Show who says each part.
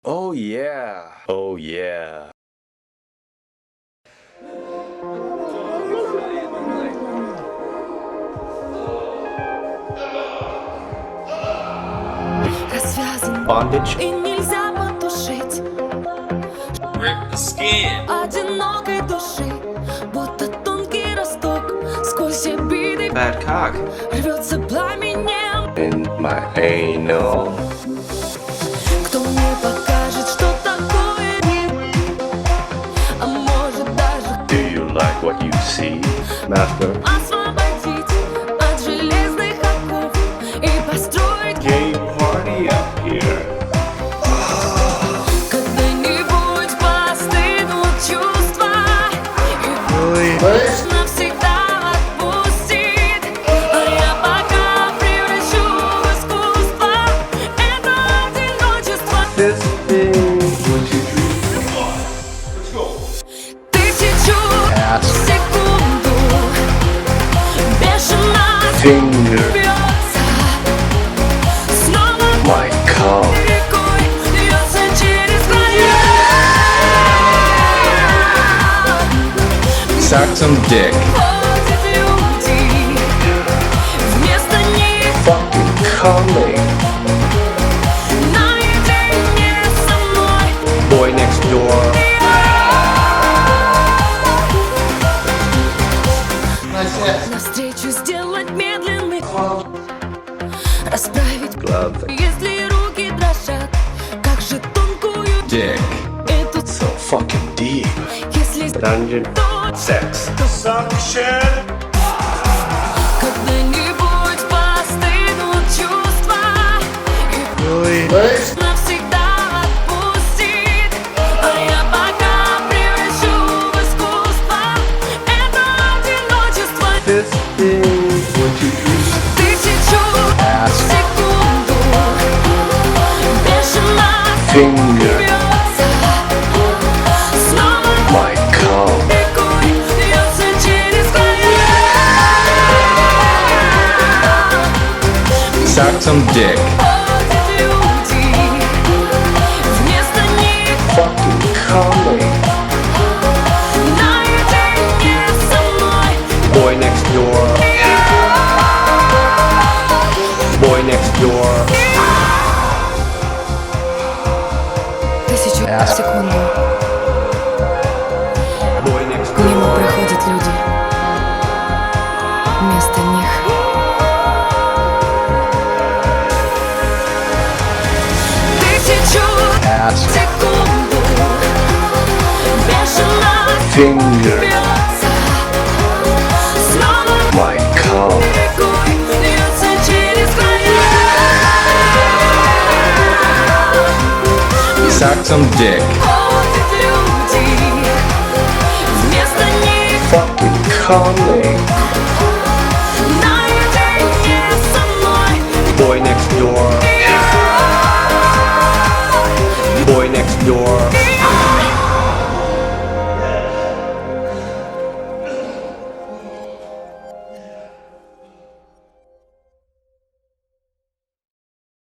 Speaker 1: Oh yeah. Oh yeah.
Speaker 2: Развязан
Speaker 1: Bondage.
Speaker 2: и нельзя потушить
Speaker 3: Rip the skin.
Speaker 2: одинокой души, будто тонкий росток сквозь обиды
Speaker 1: Bad cock.
Speaker 2: рвется пламенем.
Speaker 1: In my anal.
Speaker 2: Кто мне покажет, что такое, а может даже
Speaker 1: Do you like what you see, master?
Speaker 2: освободить от железных оков и построить
Speaker 1: Gay party up here.
Speaker 2: когда-нибудь постынут чувства и навсегда отпустит. А я пока превращу в искусство это одиночество.
Speaker 1: This is what you
Speaker 2: Тысячу
Speaker 1: Ass.
Speaker 2: в секунду бешено
Speaker 1: Finger.
Speaker 2: бьется, снова
Speaker 1: My cock.
Speaker 2: рекой льется через края.
Speaker 1: Suck some dick.
Speaker 2: Ходят люди, вместо них
Speaker 1: Fucking calling.
Speaker 2: наедине со мной.
Speaker 1: Boy next door.
Speaker 2: Навстречу сделать медленный ход, расправить,
Speaker 1: Love
Speaker 2: если руки дрожат, как же тонкую
Speaker 1: dick.
Speaker 2: эту,
Speaker 1: So fucking deep.
Speaker 2: если
Speaker 1: Dungeon.
Speaker 2: то
Speaker 1: Sex.
Speaker 2: когда-нибудь постынут чувства и навсегда отпустит. А я пока превращу в искусство это одиночество.
Speaker 1: This is what you
Speaker 2: Тысячу
Speaker 1: Ass.
Speaker 2: в секунду бешено
Speaker 1: Finger.
Speaker 2: бьется, снова
Speaker 1: My cock.
Speaker 2: рекой льется через края.
Speaker 1: Suck some dick.
Speaker 2: Ходят люди, вместо них
Speaker 1: Fucking calling.
Speaker 2: наедине со мной.
Speaker 1: Boy next door. Boy next door.
Speaker 2: Тысячу в секунду
Speaker 1: Boy next
Speaker 2: мимо
Speaker 1: door.
Speaker 2: проходят люди, вместо них тысячу
Speaker 1: Ass.
Speaker 2: в секунду бешено
Speaker 1: Finger.
Speaker 2: бьется, снова
Speaker 1: My cock.
Speaker 2: рекой льется через края.
Speaker 1: Suck some dick.
Speaker 2: Ходят люди, вместо них
Speaker 1: Fucking calling.
Speaker 2: наедине со мной.
Speaker 1: Boy next door. Boy next door.